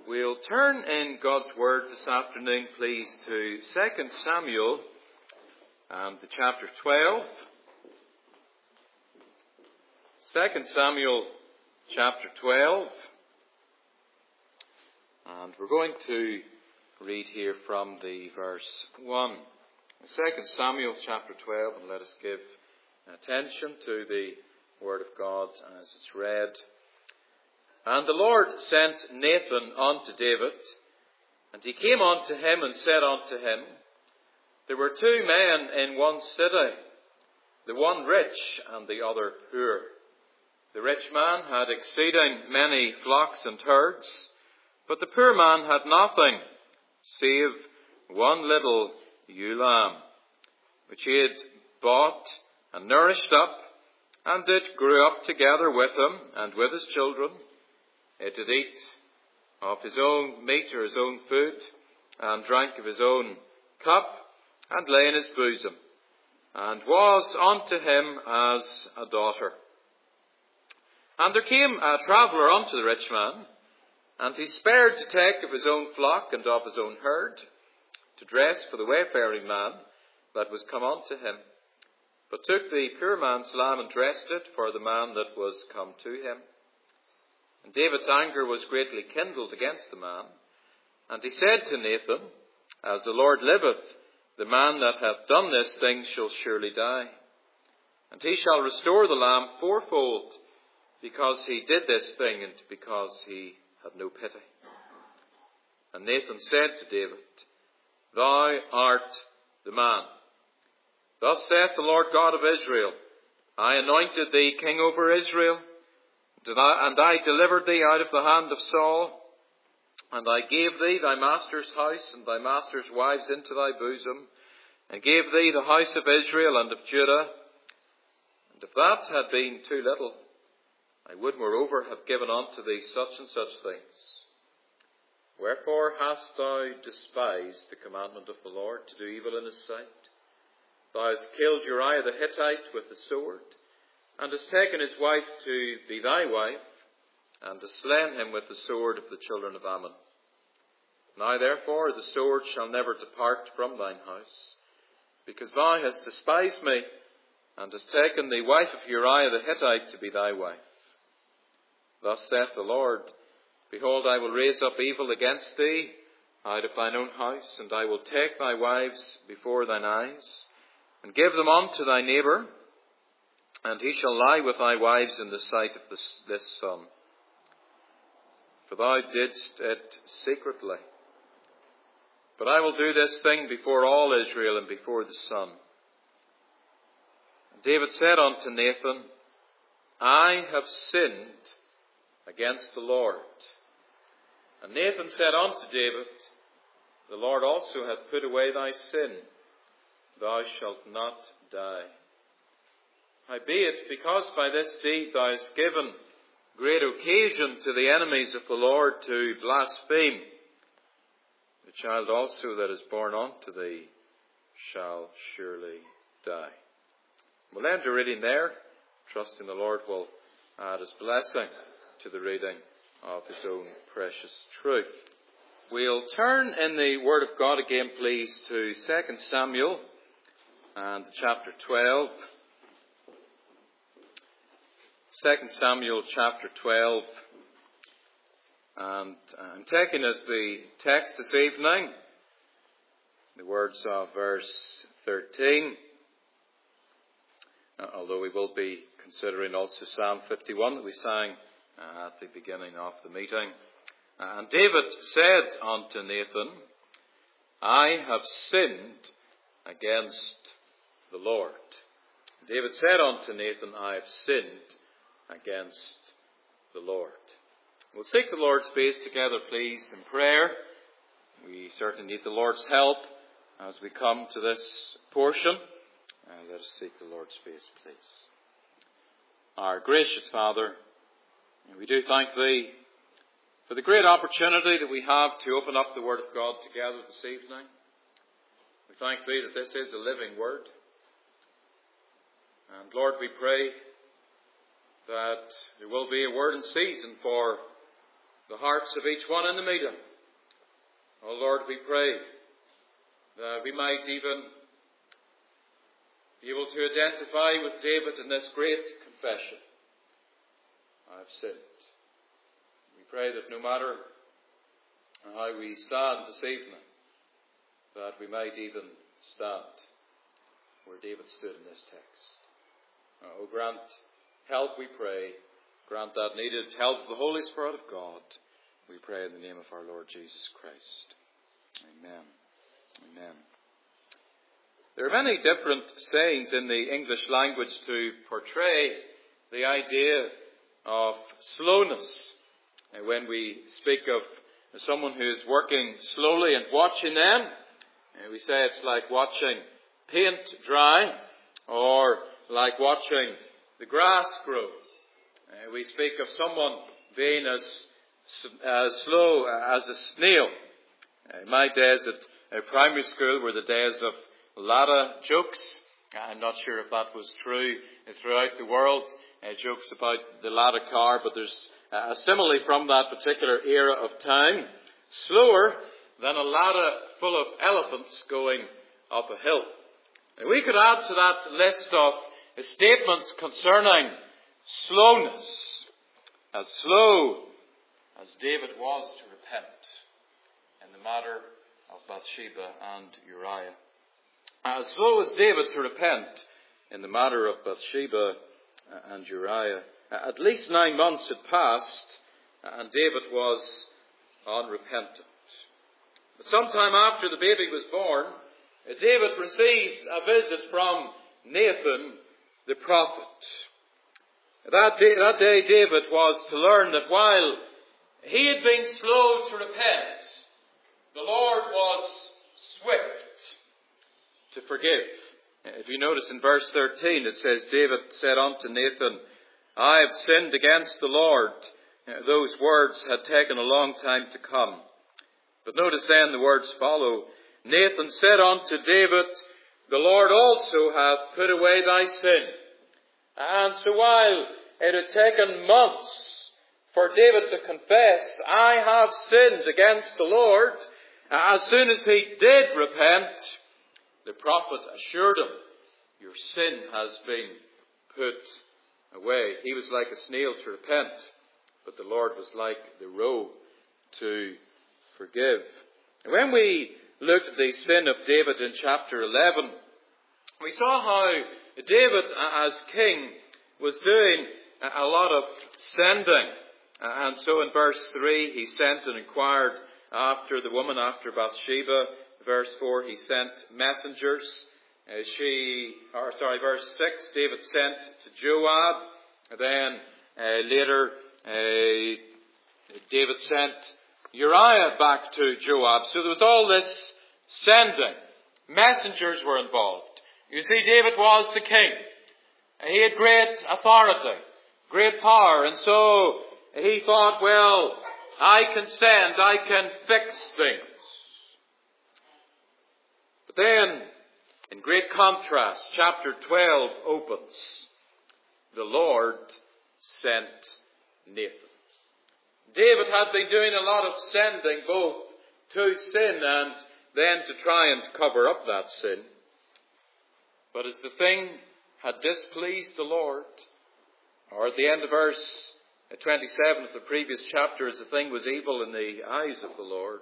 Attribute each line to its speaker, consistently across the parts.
Speaker 1: We'll turn in God's Word this afternoon, please, to 2 Samuel and the chapter 12. 2 Samuel chapter 12. And we're going to read here from the verse 1. 2 Samuel chapter 12, and let us give attention to the Word of God as it's read. And the Lord sent Nathan unto David, and he came unto him and said unto him, There were two men in one city, the one rich and the other poor. The rich man had exceeding many flocks and herds, but the poor man had nothing, save one little ewe lamb, which he had bought and nourished up, and it grew up together with him and with his children. It did eat of his own meat or his own food, and drank of his own cup, and lay in his bosom, and was unto him as a daughter. And there came a traveller unto the rich man, and he spared to take of his own flock and of his own herd, to dress for the wayfaring man that was come unto him, but took the poor man's lamb and dressed it for the man that was come to him. And David's anger was greatly kindled against the man. And he said to Nathan, As the Lord liveth, the man that hath done this thing shall surely die. And he shall restore the lamb fourfold, because he did this thing, and because he had no pity. And Nathan said to David, Thou art the man. Thus saith the Lord God of Israel, I anointed thee king over Israel, and I delivered thee out of the hand of Saul, and I gave thee thy master's house and thy master's wives into thy bosom, and gave thee the house of Israel and of Judah. And if that had been too little, I would moreover have given unto thee such and such things. Wherefore hast thou despised the commandment of the Lord to do evil in his sight? Thou hast killed Uriah the Hittite with the sword, and hast taken his wife to be thy wife, and hast slain him with the sword of the children of Ammon. Now therefore the sword shall never depart from thine house, because thou hast despised me, and hast taken the wife of Uriah the Hittite to be thy wife. Thus saith the Lord, Behold, I will raise up evil against thee out of thine own house, and I will take thy wives before thine eyes, and give them unto thy neighbour, and he shall lie with thy wives in the sight of this sun. For thou didst it secretly. But I will do this thing before all Israel and before the sun. And David said unto Nathan, I have sinned against the Lord. And Nathan said unto David, The Lord also hath put away thy sin. Thou shalt not die. Howbeit, because by this deed thou hast given great occasion to the enemies of the Lord to blaspheme, the child also that is born unto thee shall surely die. We'll end the reading there, trusting the Lord will add his blessing to the reading of his own precious truth. We'll turn in the Word of God again, please, to 2 Samuel and chapter 12. 2 Samuel chapter 12, and I'm taking as the text this evening the words of verse 13, although we will be considering also Psalm 51 that we sang at the beginning of the meeting. And David said unto Nathan, I have sinned against the Lord. David said unto Nathan, I have sinned against the Lord. We'll seek the Lord's face together, please, in prayer. We certainly need the Lord's help as we come to this portion. Let us seek the Lord's face, please. Our gracious Father, we do thank Thee for the great opportunity that we have to open up the Word of God together this evening. We thank Thee that this is a living Word. And Lord, we pray that there will be a word in season for the hearts of each one in the meeting. Oh Lord, we pray that we might even be able to identify with David in this great confession. I have sinned. We pray that no matter how we stand this evening, that we might even stand where David stood in this text. Oh, grant help, we pray. Grant that needed help of the Holy Spirit of God. We pray in the name of our Lord Jesus Christ. Amen. Amen. There are many different sayings in the English language to portray the idea of slowness. When we speak of someone who is working slowly and watching them, we say it's like watching paint dry or like watching the grass grow. We speak of someone being as slow as a snail. My days at primary school were the days of a lot of jokes. I'm not sure if that was true throughout the world. Jokes about the ladder car, but there's a simile from that particular era of time. Slower than a ladder full of elephants going up a hill. And we could add to that list of statements concerning slowness. As slow as David was to repent in the matter of Bathsheba and Uriah. As slow as David to repent in the matter of Bathsheba and Uriah. At least 9 months had passed, and David was unrepentant. But sometime after the baby was born, David received a visit from Nathan the prophet. That day David was to learn that while he had been slow to repent, the Lord was swift to forgive. If you notice in verse 13, it says, David said unto Nathan, I have sinned against the Lord. Those words had taken a long time to come. But notice then the words follow. Nathan said unto David, the Lord also hath put away thy sin. And so while it had taken months for David to confess, I have sinned against the Lord, as soon as he did repent, the prophet assured him, your sin has been put away. He was like a snail to repent, but the Lord was like the roe to forgive. And when we looked at the sin of David in chapter 11, we saw how David, as king, was doing a lot of sending. And so in verse 3, he sent and inquired after the woman, after Bathsheba. Verse 4, he sent messengers. Verse 6, David sent to Joab. Then later, David sent Uriah back to Joab. So there was all this sending. Messengers were involved. You see, David was the king. He had great authority, great power. And so he thought, well, I can send, I can fix things. But then, in great contrast, chapter 12 opens. The Lord sent Nathan. David had been doing a lot of sending, both to sin and then to try and cover up that sin. But as the thing had displeased the Lord, or at the end of verse 27 of the previous chapter, as the thing was evil in the eyes of the Lord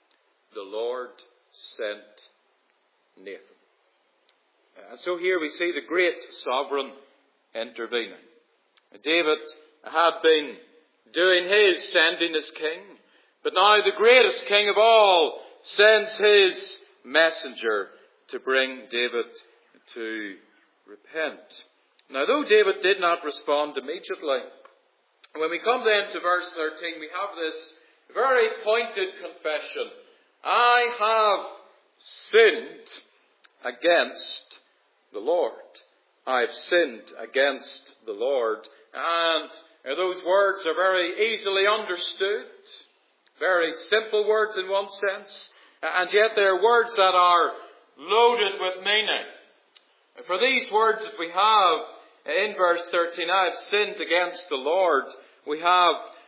Speaker 1: sent Nathan. And so here we see the great sovereign intervening. David had been doing his sending as king, but now the greatest king of all sends his messenger to bring David to repent. Now, though David did not respond immediately, when we come then to verse 13, we have this very pointed confession. I have sinned against the Lord. I have sinned against the Lord. And those words are very easily understood. Very simple words in one sense. And yet they're words that are loaded with meaning. For these words that we have in verse 13, I have sinned against the Lord, we have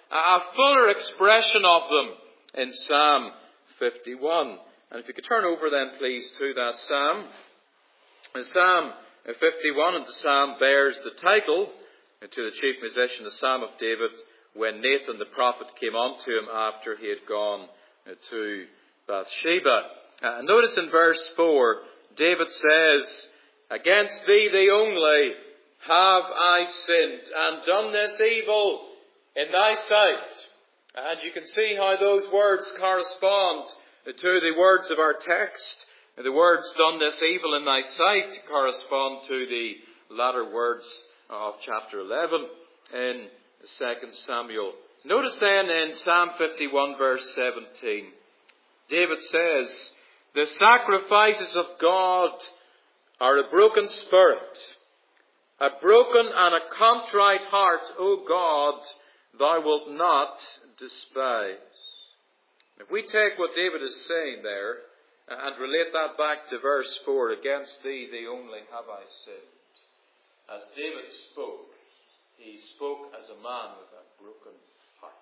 Speaker 1: a fuller expression of them in Psalm 51. And if you could turn over then, please, to that Psalm. Psalm 51, and the Psalm bears the title to the chief musician, the Psalm of David, when Nathan the prophet came unto him after he had gone to Bathsheba. Notice in verse 4, David says, "Against thee, thee only, have I sinned, and done this evil in thy sight." And you can see how those words correspond to the words of our text. The words, "done this evil in thy sight," correspond to the latter words of chapter 11 in 2 Samuel. Notice then in Psalm 51 verse 17, David says, "The sacrifices of God are a broken spirit, a broken and a contrite heart, O God, thou wilt not despise." If we take what David is saying there and relate that back to verse 4, "Against thee, thee only have I sinned." As David spoke, he spoke as a man with a broken heart.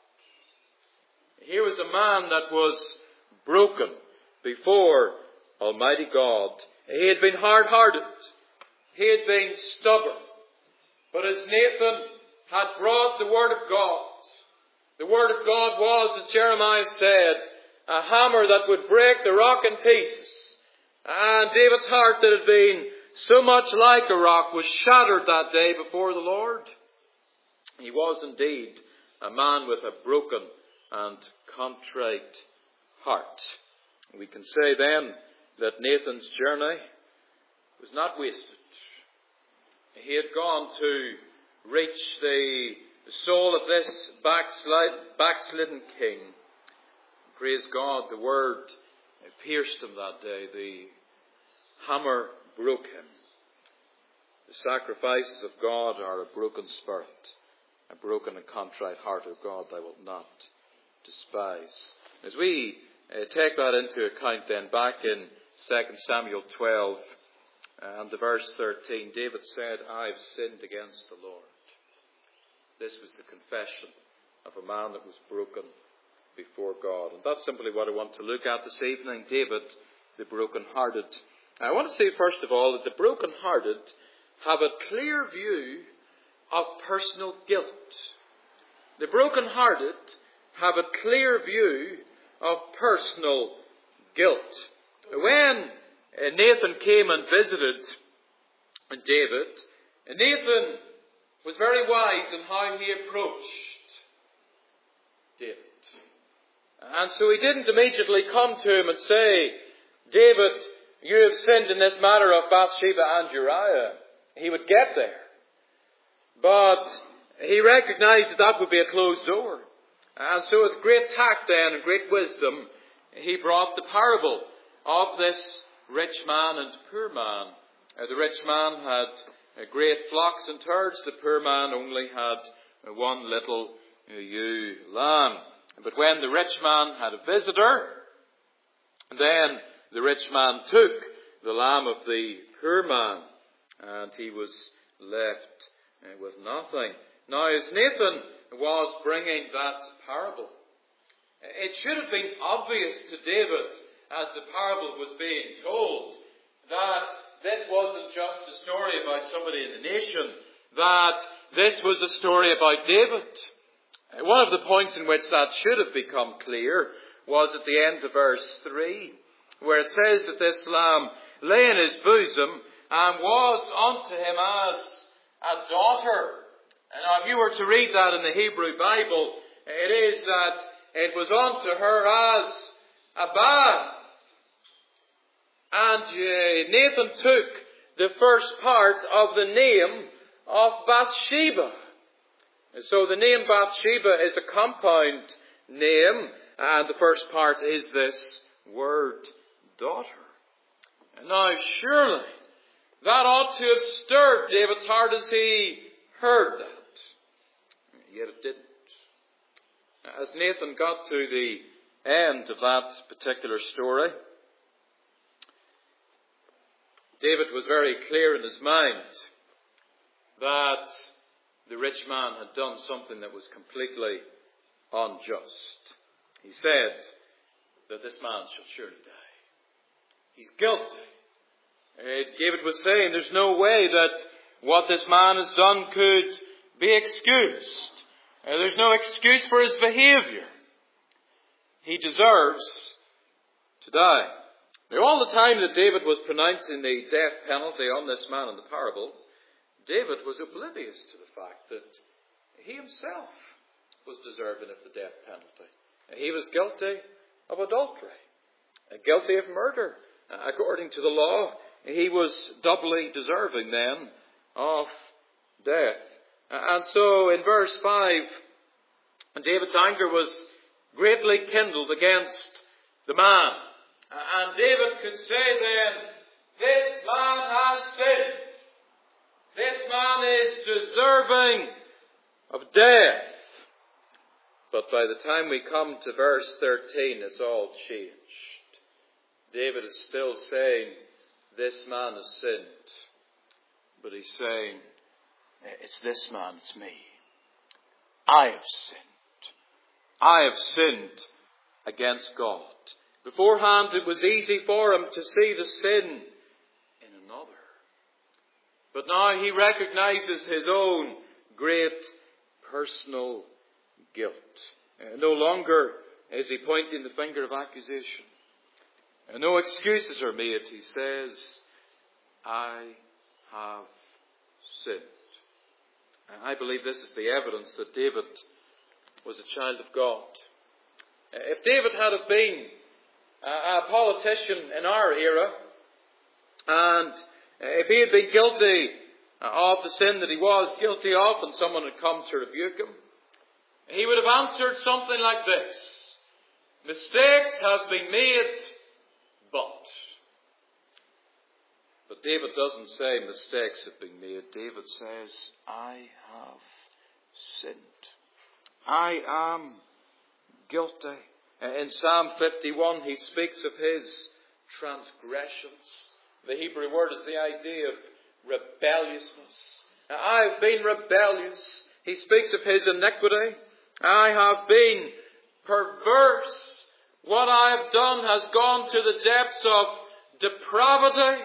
Speaker 1: Here was a man that was broken before Almighty God. He had been hard-hearted. He had been stubborn. But as Nathan had brought the Word of God, the Word of God was, as Jeremiah said, a hammer that would break the rock in pieces. And David's heart, that had been so much like a rock, was shattered that day before the Lord. He was indeed a man with a broken and contrite heart. We can say then that Nathan's journey was not wasted. He had gone to reach the soul of this backslidden king. Praise God, the word pierced him that day. The hammer broke him. The sacrifices of God are a broken spirit, a broken and contrite heart of God thou wilt not despise. As we take that into account then, back in 2 Samuel 12 and the verse 13, David said, "I've sinned against the Lord." This was the confession of a man that was broken before God. And that's simply what I want to look at this evening. David, the broken-hearted. I want to say first of all that the broken-hearted have a clear view of personal guilt. The broken-hearted have a clear view of personal guilt. When Nathan came and visited David, Nathan was very wise in how he approached David. And so he didn't immediately come to him and say, "David, you have sinned in this matter of Bathsheba and Uriah." He would get there. But he recognized that would be a closed door. And so with great tact then and great wisdom, he brought the parable of this rich man and poor man. The rich man had great flocks and herds. The poor man only had one little ewe lamb. But when the rich man had a visitor, then the rich man took the lamb of the poor man, and he was left with nothing. Now, as Nathan was bringing that parable, it should have been obvious to David, as the parable was being told, that this wasn't just a story about somebody in the nation, that this was a story about David. One of the points in which that should have become clear was at the end of verse 3, where it says that this lamb lay in his bosom and was unto him as a daughter. And now if you were to read that in the Hebrew Bible, it is that it was unto her as a bath. And Nathan took the first part of the name of Bathsheba. So the name Bathsheba is a compound name, and the first part is this word, daughter. And now surely that ought to have stirred David's heart as he heard that. Yet it didn't. As Nathan got to the end of that particular story, David was very clear in his mind that the rich man had done something that was completely unjust. He said that this man shall surely die. He's guilty. David was saying there's no way that what this man has done could be excused. There's no excuse for his behaviour. He deserves to die. Now, all the time that David was pronouncing the death penalty on this man in the parable, David was oblivious to the fact that he himself was deserving of the death penalty. He was guilty of adultery, guilty of murder. According to the law, he was doubly deserving then of death. And so in verse 5, David's anger was greatly kindled against the man. And David could say then, this man has sinned. This man is deserving of death. But by the time we come to verse 13, it's all changed. David is still saying, this man has sinned. But he's saying, it's this man, it's me. I have sinned. I have sinned against God. Beforehand, it was easy for him to see the sin in another. But now he recognizes his own great personal guilt. No longer is he pointing the finger of accusation. No excuses are made. He says, I have sinned. And I believe this is the evidence that David was a child of God. If David had have been a politician in our era, and if he had been guilty of the sin that he was guilty of, and someone had come to rebuke him, he would have answered something like this: mistakes have been made, but David doesn't say mistakes have been made. David says, I have sinned. I am guilty. In Psalm 51, he speaks of his transgressions. The Hebrew word is the idea of rebelliousness. I have been rebellious. He speaks of his iniquity. I have been perverse. What I have done has gone to the depths of depravity.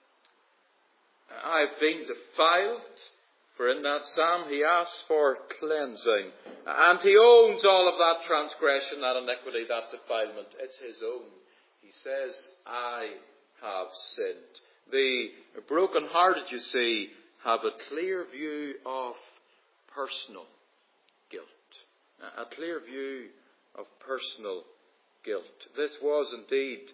Speaker 1: I have been defiled. For in that psalm he asks for cleansing. And he owns all of that transgression, that iniquity, that defilement. It's his own. He says, I have sinned. The broken-hearted, you see, have a clear view of personal guilt. A clear view of personal guilt. This was indeed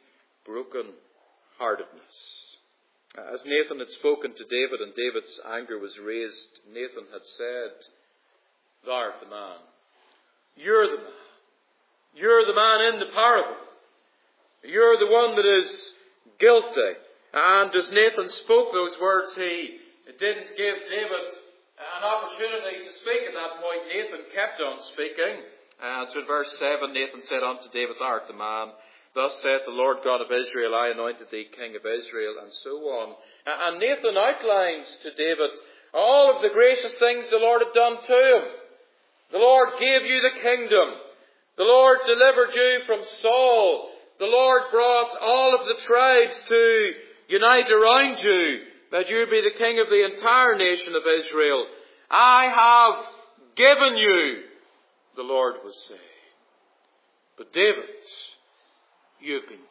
Speaker 1: broken-heartedness. As Nathan had spoken to David and David's anger was raised, Nathan had said, Thou art the man. You're the man. You're the man in the parable. You're the one that is guilty. And as Nathan spoke those words, he didn't give David an opportunity to speak at that point. Nathan kept on speaking. And so in verse 7, Nathan said unto David, Thou art the man. Thus saith the Lord God of Israel, I anointed thee king of Israel, and so on. And Nathan outlines to David all of the gracious things the Lord had done to him. The Lord gave you the kingdom. The Lord delivered you from Saul. The Lord brought all of the tribes to unite around you, that you be the king of the entire nation of Israel. I have given you, the Lord was saying. But David, you've been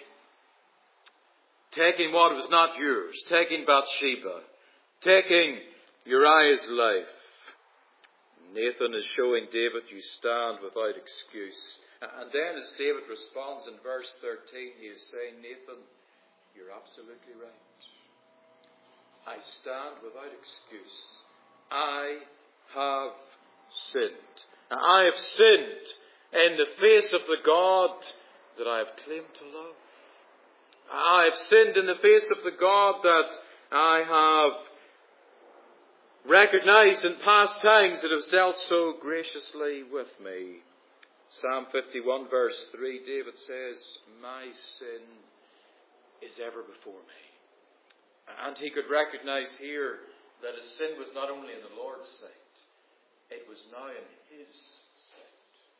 Speaker 1: taking what was not yours, taking Bathsheba, taking Uriah's life. Nathan is showing David, you stand without excuse. And then as David responds in verse 13, he is saying, Nathan, you're absolutely right. I stand without excuse. I have sinned. I have sinned in the face of the God that I have claimed to love. I have sinned in the face of the God that I have recognized in past times that has dealt so graciously with me. Psalm 51 verse 3, David says, my sin is ever before me. And he could recognize here that his sin was not only in the Lord's sight, it was now in his sight.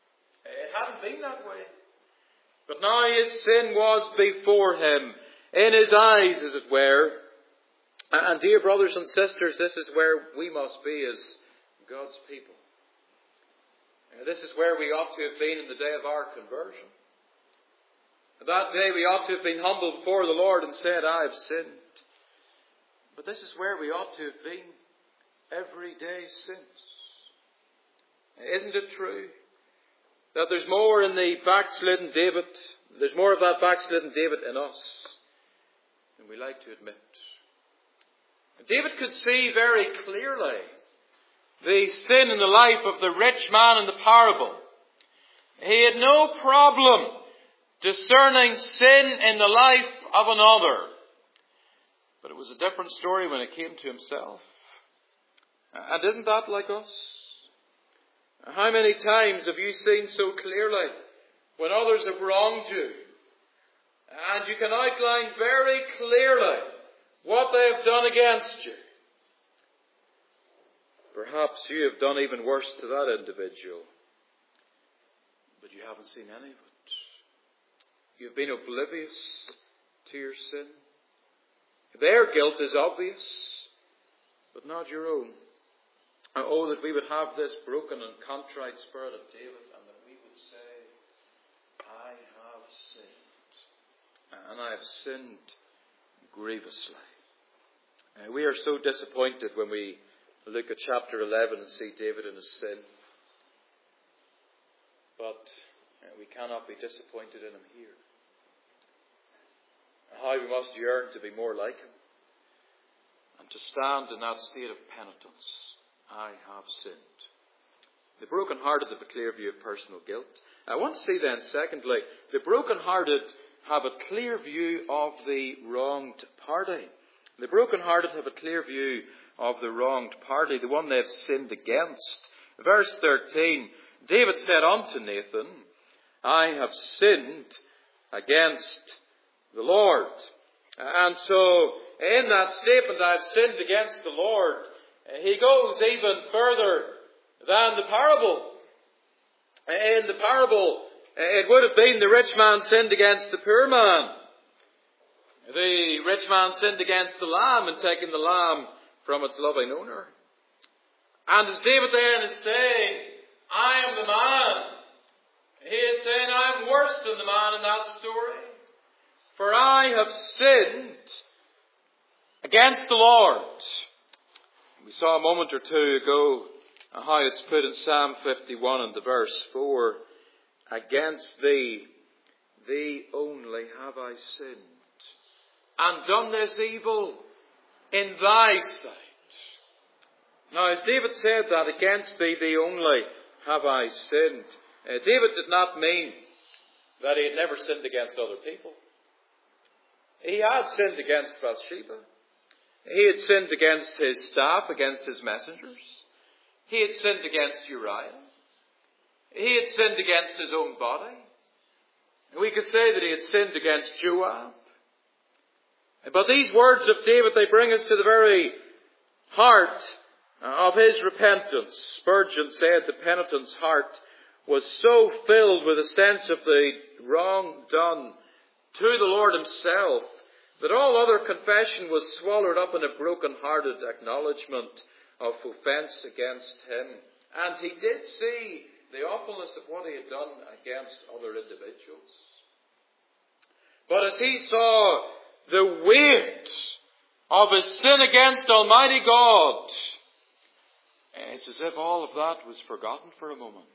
Speaker 1: It hadn't been that way. But now his sin was before him, in his eyes, as it were. And dear brothers and sisters, this is where we must be as God's people. This is where we ought to have been in the day of our conversion. That day we ought to have been humble before the Lord and said, I have sinned. But this is where we ought to have been every day since. Isn't it true that there's more in the backslidden David, there's more of that backslidden David in us than we like to admit? David could see very clearly the sin in the life of the rich man in the parable. He had no problem discerning sin in the life of another. But it was a different story when it came to himself. And isn't that like us? How many times have you seen so clearly when others have wronged you? And you can outline very clearly what they have done against you. Perhaps you have done even worse to that individual, but you haven't seen any of it. You've been oblivious to your sin. Their guilt is obvious, but not your own. Oh, that we would have this broken and contrite spirit of David, and that we would say, I have sinned, and I have sinned grievously. We are so disappointed when we look at chapter 11 and see David in his sin. But we cannot be disappointed in him here. How we must yearn to be more like him, and to stand in that state of penitence. I have sinned. The broken-hearted have a clear view of personal guilt. I want to see then, secondly, the broken-hearted have a clear view of the wronged party. The broken-hearted have a clear view of the wronged party, the one they have sinned against. Verse 13, David said unto Nathan, I have sinned against the Lord. And so, in that statement, I have sinned against the Lord, he goes even further than the parable. In the parable, it would have been the rich man sinned against the poor man. The rich man sinned against the lamb and taken the lamb from its loving owner. And as David then is saying, I am the man, he is saying, I am worse than the man in that story. For I have sinned against the Lord. We saw a moment or two ago how it's put in Psalm 51 and the verse 4. Against thee only have I sinned, and done this evil in thy sight. Now, as David said that, against thee only have I sinned, David did not mean that he had never sinned against other people. He had sinned against Bathsheba. He had sinned against his staff, against his messengers. He had sinned against Uriah. He had sinned against his own body. We could say that he had sinned against Joab. But these words of David, they bring us to the very heart of his repentance. Spurgeon said the penitent's heart was so filled with a sense of the wrong done to the Lord himself that all other confession was swallowed up in a broken-hearted acknowledgement of offence against him. And he did see the awfulness of what he had done against other individuals. But as he saw the weight of his sin against Almighty God, it's as if all of that was forgotten for a moment.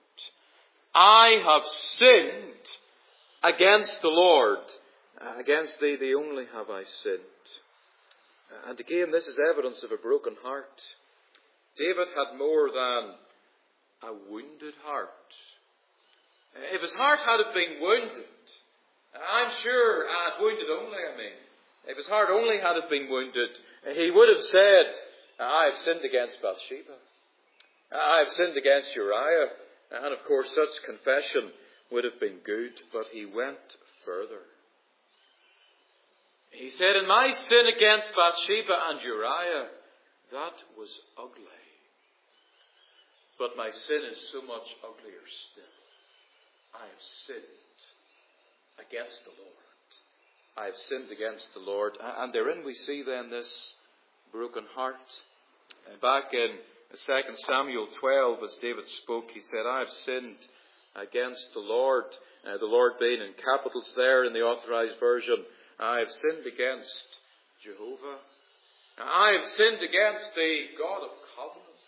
Speaker 1: I have sinned against the Lord. Against thee only have I sinned. And again, this is evidence of a broken heart. David had more than a wounded heart. If his heart had been wounded, I'm sure, wounded only, if his heart only had been wounded, he would have said, I have sinned against Bathsheba. I have sinned against Uriah. And of course, such confession would have been good, but he went further. He said, in my sin against Bathsheba and Uriah, that was ugly. But my sin is so much uglier still. I have sinned against the Lord. I have sinned against the Lord. And therein we see then this broken heart. Back in 2 Samuel 12, as David spoke, he said, I have sinned against the Lord. The Lord being in capitals there in the Authorized Version. I have sinned against Jehovah. I have sinned against the God of covenant.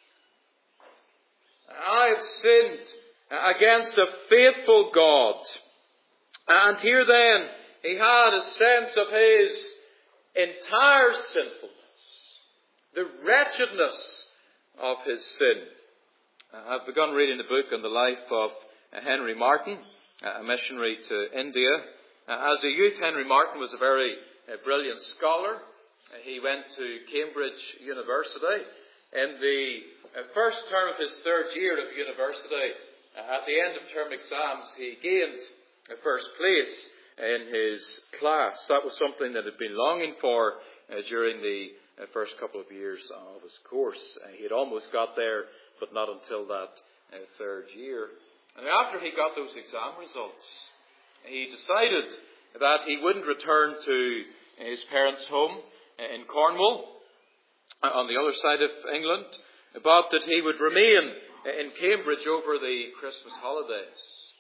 Speaker 1: I have sinned against a faithful God. And here then, he had a sense of his entire sinfulness, the wretchedness of his sin. I've begun reading the book on the life of Henry Martyn, a missionary to India. As a youth, Henry Martyn was a very brilliant scholar. He went to Cambridge University. In the first term of his third year of university, at the end of term exams, he gained first place in his class. That was something that had been longing for during the first couple of years of his course. He had almost got there, but not until that third year. And after he got those exam results, he decided that he wouldn't return to his parents' home in Cornwall, on the other side of England, but that he would remain in Cambridge over the Christmas holidays.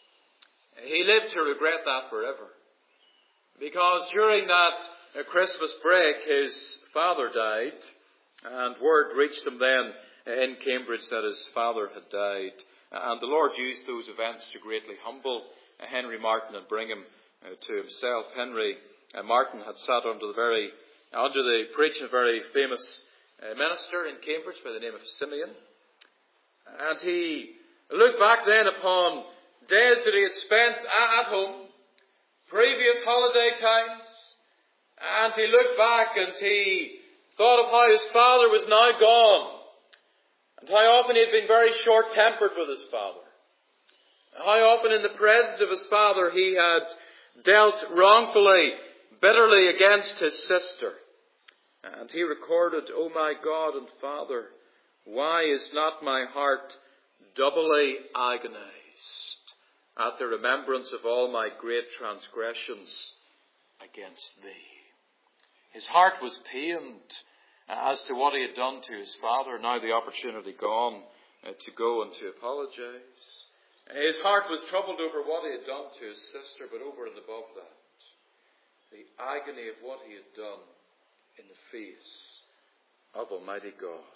Speaker 1: He lived to regret that forever, because during that Christmas break his father died, and word reached him then in Cambridge that his father had died. And the Lord used those events to greatly humble Henry Martyn and bring him to himself. Henry Martyn had sat under the preaching of a very famous minister in Cambridge by the name of Simeon. And he looked back then upon days that he had spent at home, previous holiday times, and he looked back and he thought of how his father was now gone, and how often he had been very short-tempered with his father, and how often in the presence of his father he had dealt wrongfully, bitterly against his sister. And he recorded, O my God and Father, why is not my heart doubly agonized at the remembrance of all my great transgressions against thee? His heart was pained as to what he had done to his father, now the opportunity gone to go and to apologize. His heart was troubled over what he had done to his sister, but over and above that, the agony of what he had done in the face of Almighty God.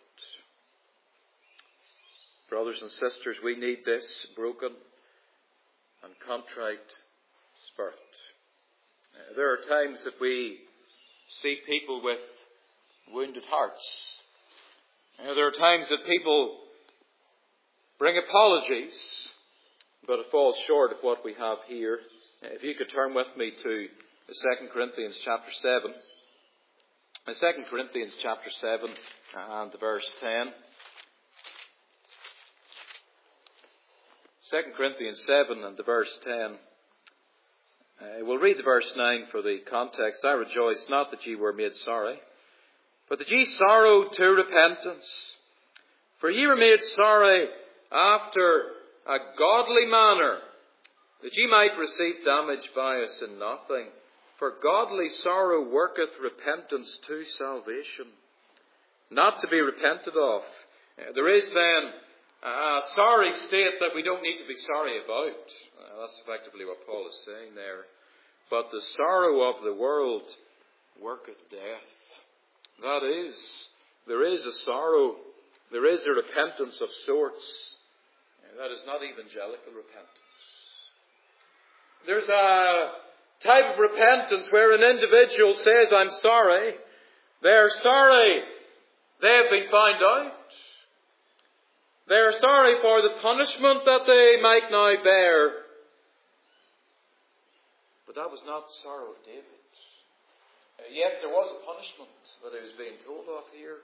Speaker 1: Brothers and sisters, we need this broken and contrite spirit. There are times that we see people with wounded hearts. There are times that people bring apologies, but it falls short of what we have here. If you could turn with me to 2 Corinthians chapter 7. 2 Corinthians chapter 7 and verse 10. 2 Corinthians 7 and the verse 10. We'll read the verse 9 for the context. I rejoice not that ye were made sorry, but that ye sorrowed to repentance. For ye were made sorry after a godly manner, that ye might receive damage by us in nothing. For godly sorrow worketh repentance to salvation, not to be repented of. There is then a sorry state that we don't need to be sorry about. That's effectively what Paul is saying there. But the sorrow of the world worketh death. That is, there is a sorrow, there is a repentance of sorts. That is not evangelical repentance. There's a type of repentance where an individual says, I'm sorry. They're sorry they have been found out. They're sorry for the punishment that they might now bear. But that was not the sorrow of David. Yes, there was a punishment that he was being told of here.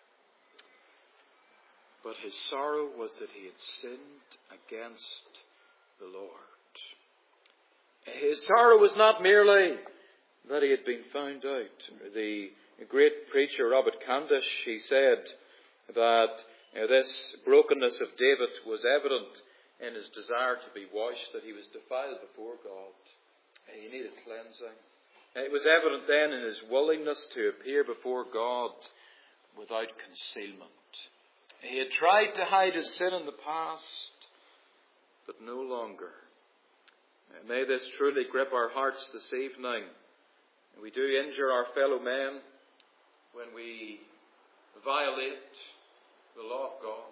Speaker 1: But his sorrow was that he had sinned against the Lord. His sorrow was not merely that he had been found out. The great preacher Robert Candish, he said that this brokenness of David was evident in his desire to be washed that he was defiled before God. He needed cleansing. It was evident then in his willingness to appear before God without concealment. He had tried to hide his sin in the past, but no longer. May this truly grip our hearts this evening. We do injure our fellow men when we violate the law of God.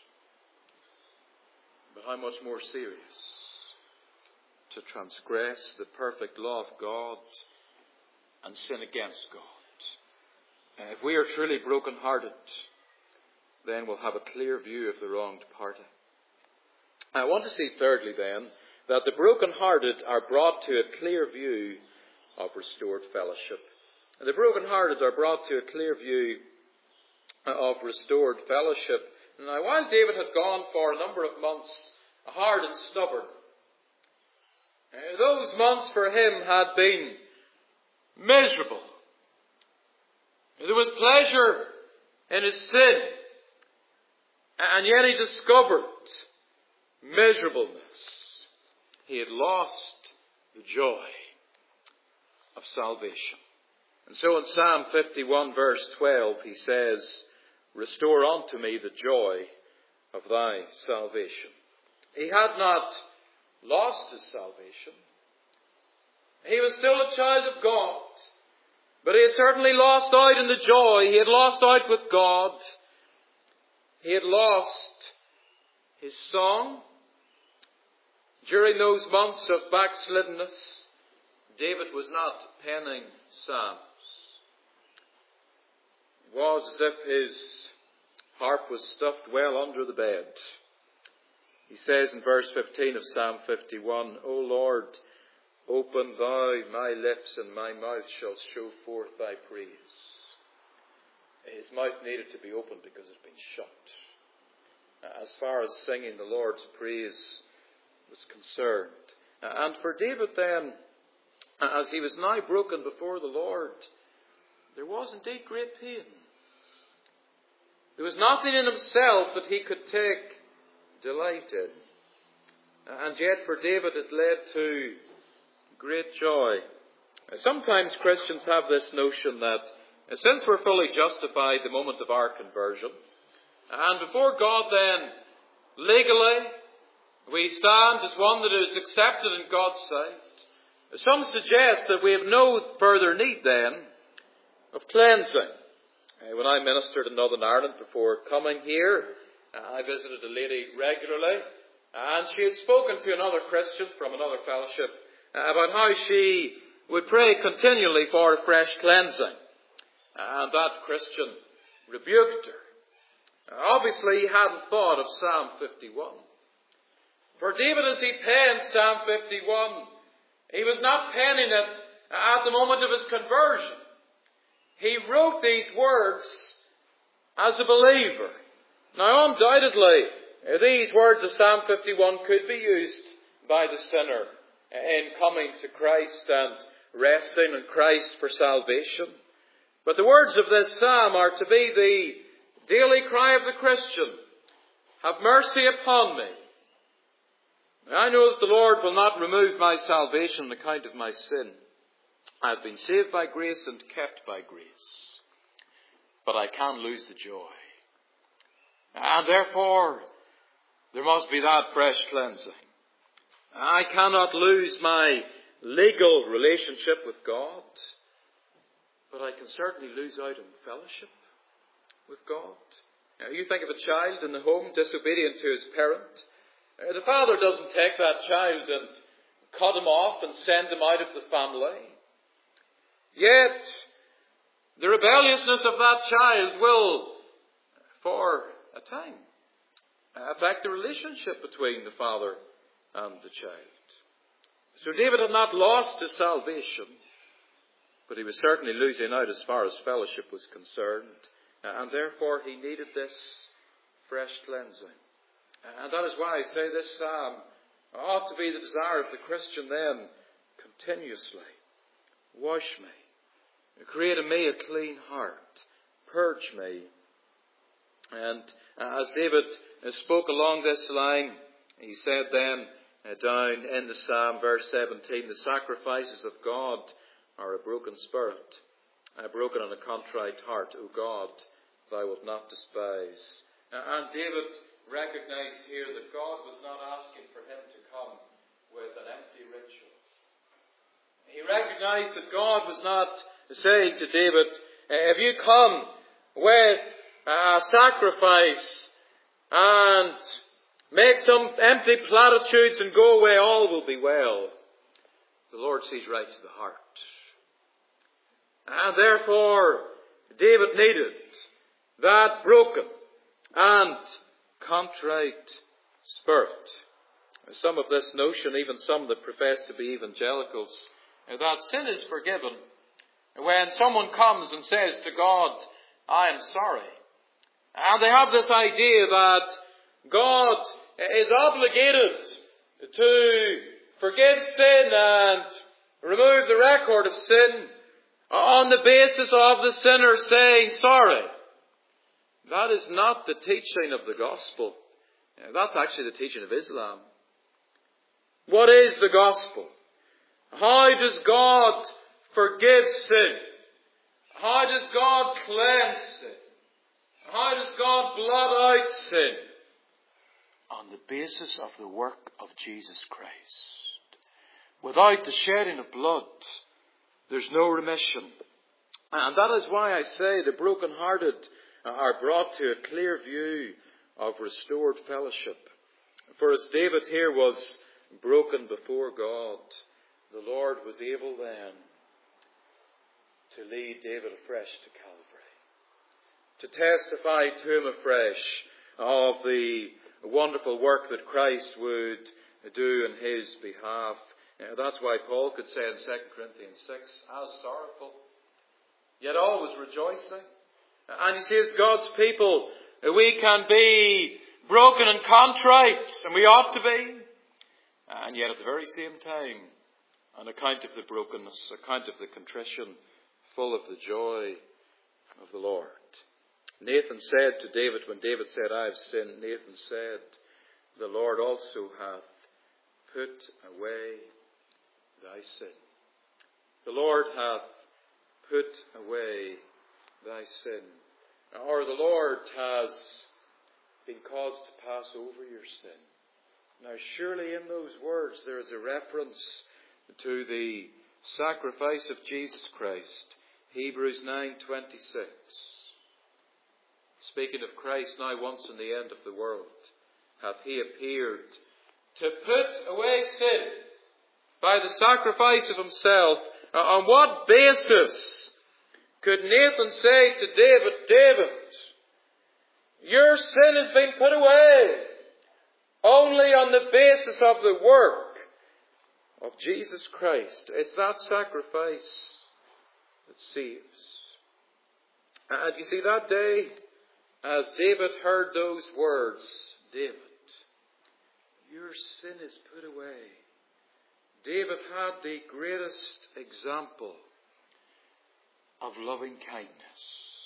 Speaker 1: But how much more serious to transgress the perfect law of God and sin against God. If we are truly broken-hearted, then we'll have a clear view of the wronged party. I want to see thirdly then, that the broken-hearted are brought to a clear view of restored fellowship. And the broken-hearted are brought to a clear view of restored fellowship. Now, while David had gone for a number of months hard and stubborn, those months for him had been miserable. There was pleasure in his sin, and yet he discovered miserableness. He had lost the joy of salvation. And so in Psalm 51 verse 12 he says, "Restore unto me the joy of thy salvation." He had not lost his salvation. He was still a child of God. But he had certainly lost out in the joy. He had lost out with God. He had lost his song. During those months of backsliddenness, David was not penning psalms. It was as if his harp was stuffed well under the bed. He says in verse 15 of Psalm 51, "O Lord, open thou my lips, and my mouth shall show forth thy praise." His mouth needed to be opened because it had been shut. As far as singing the Lord's praise was concerned. And for David then, as he was now broken before the Lord, there was indeed great pain. There was nothing in himself that he could take delight in. And yet for David it led to great joy. Sometimes Christians have this notion that since we're fully justified the moment of our conversion, and before God then, legally, we stand as one that is accepted in God's sight, some suggest that we have no further need then of cleansing. When I ministered in Northern Ireland before coming here, I visited a lady regularly, and she had spoken to another Christian from another fellowship about how she would pray continually for a fresh cleansing. And that Christian rebuked her. Obviously, he hadn't thought of Psalm 51. For David, as he penned Psalm 51, he was not penning it at the moment of his conversion. He wrote these words as a believer. Now, undoubtedly, these words of Psalm 51 could be used by the sinner in coming to Christ and resting in Christ for salvation. But the words of this psalm are to be the daily cry of the Christian. Have mercy upon me. I know that the Lord will not remove my salvation on account of my sin. I have been saved by grace and kept by grace. But I can lose the joy. And therefore, there must be that fresh cleansing. I cannot lose my legal relationship with God, but I can certainly lose out in fellowship with God. Now, you think of a child in the home disobedient to his parent. The father doesn't take that child and cut him off and send him out of the family. Yet, the rebelliousness of that child will, for a time, affect the relationship between the father and the child. So David had not lost his salvation, but he was certainly losing out as far as fellowship was concerned, and therefore he needed this fresh cleansing. And that is why I say this psalm ought to be the desire of the Christian then, continuously. Wash me. Create in me a clean heart. Purge me. And as David spoke along this line, He said then, down in the Psalm, verse 17, the sacrifices of God are a broken spirit, a broken and a contrite heart, O God, thou wilt not despise. And David recognized here that God was not asking for him to come with an empty ritual. He recognized that God was not saying to David, if you come with a sacrifice and make some empty platitudes and go away, all will be well. The Lord sees right to the heart. And therefore, David needed that broken and contrite spirit. Some of this notion, even some that profess to be evangelicals, that sin is forgiven when someone comes and says to God, I am sorry. And they have this idea that God is obligated to forgive sin and remove the record of sin on the basis of the sinner saying sorry. That is not the teaching of the gospel. That's actually the teaching of Islam. What is the gospel? How does God forgive sin? How does God cleanse sin? How does God blot out sin? On the basis of the work of Jesus Christ. Without the shedding of blood, there's no remission. And that is why I say the broken-hearted are brought to a clear view of restored fellowship. For as David here was broken before God, the Lord was able then to lead David afresh to Calvary, to testify to him afresh of the wonderful work that Christ would do in his behalf. That's why Paul could say in 2 Corinthians 6, as sorrowful, yet always rejoicing. And you see, as God's people, we can be broken and contrite, and we ought to be. And yet at the very same time, on account of the brokenness, account of the contrition, full of the joy of the Lord. Nathan said to David, when David said, I have sinned, Nathan said, the Lord also hath put away thy sin. The Lord hath put away thy sin. Or the Lord has been caused to pass over your sin. Now surely in those words there is a reference to the sacrifice of Jesus Christ. Hebrews 9:26. Speaking of Christ, now once in the end of the world hath he appeared to put away sin by the sacrifice of himself. On what basis could Nathan say to David, David, your sin has been put away? Only on the basis of the work of Jesus Christ. It's that sacrifice that saves. And you see, that day, as David heard those words, David, your sin is put away. David had the greatest example of loving kindness.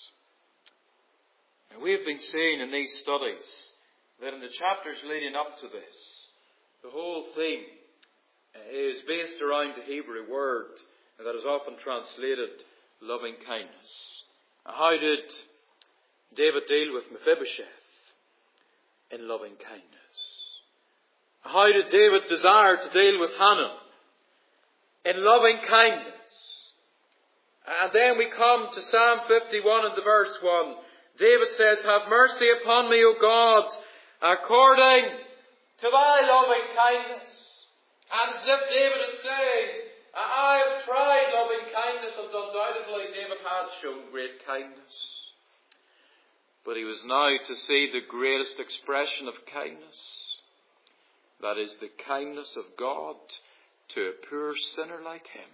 Speaker 1: And we have been seeing in these studies that in the chapters leading up to this, the whole theme is based around the Hebrew word that is often translated loving kindness. How did David deal with Mephibosheth? In loving kindness. How did David desire to deal with Hannah? In loving kindness. And then we come to Psalm 51 and the verse 1. David says, have mercy upon me, O God, according to thy loving kindness. And as if David is saying, I have tried loving kindness, and undoubtedly David had shown great kindness. But he was now to see the greatest expression of kindness. That is the kindness of God to a poor sinner like him.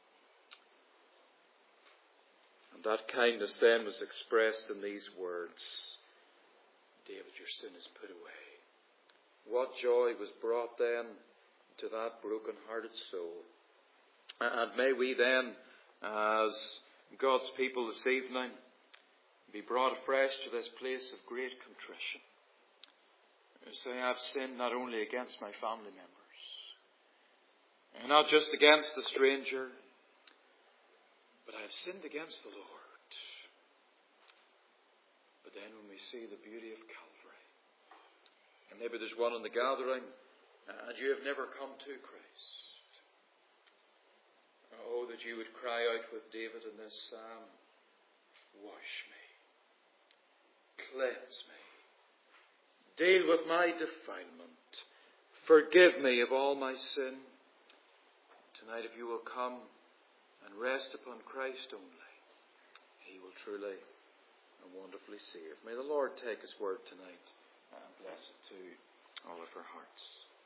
Speaker 1: And that kindness then was expressed in these words. David, your sin is put away. What joy was brought then to that broken-hearted soul. And may we then, as God's people this evening, be brought afresh to this place of great contrition. who say, I've sinned not only against my family members, and not just against the stranger, but I have sinned against the Lord. But then when we see the beauty of Calvary, and maybe there's one in the gathering, and you have never come to Christ, oh, that you would cry out with David in this psalm, wash me, cleanse me, deal with my defilement, forgive me of all my sin. Tonight, if you will come and rest upon Christ only, He will truly and wonderfully save. May the Lord take His word tonight and bless it to all of our hearts.